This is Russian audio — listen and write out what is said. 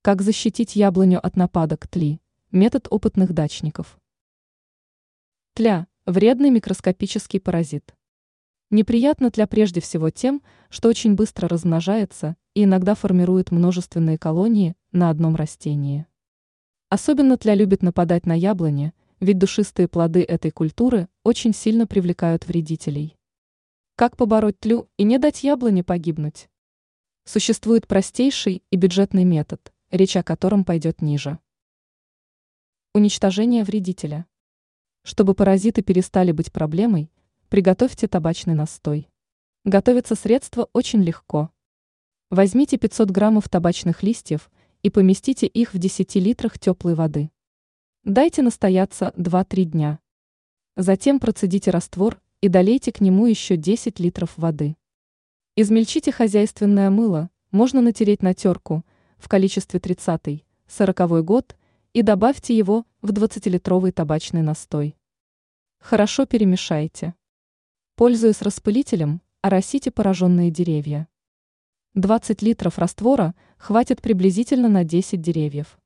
Как защитить яблоню от нападок тли? Метод опытных дачников. Тля – вредный микроскопический паразит. Неприятна тля прежде всего тем, что очень быстро размножается и иногда формирует множественные колонии на одном растении. Особенно тля любит нападать на яблони, ведь душистые плоды этой культуры очень сильно привлекают вредителей. Как побороть тлю и не дать яблоне погибнуть? Существует простейший и бюджетный метод, речь о котором пойдет ниже. Уничтожение вредителя. Чтобы паразиты перестали быть проблемой, приготовьте табачный настой. Готовится средство очень легко. Возьмите 500 граммов табачных листьев и поместите их в 10 литрах теплой воды. Дайте настояться 2-3 дня. Затем процедите раствор и долейте к нему еще 10 литров воды. Измельчите хозяйственное мыло, можно натереть на терку в количестве 30-40 год и добавьте его в 20-литровый табачный настой. Хорошо перемешайте. Пользуясь распылителем, оросите пораженные деревья. 20 литров раствора хватит приблизительно на 10 деревьев.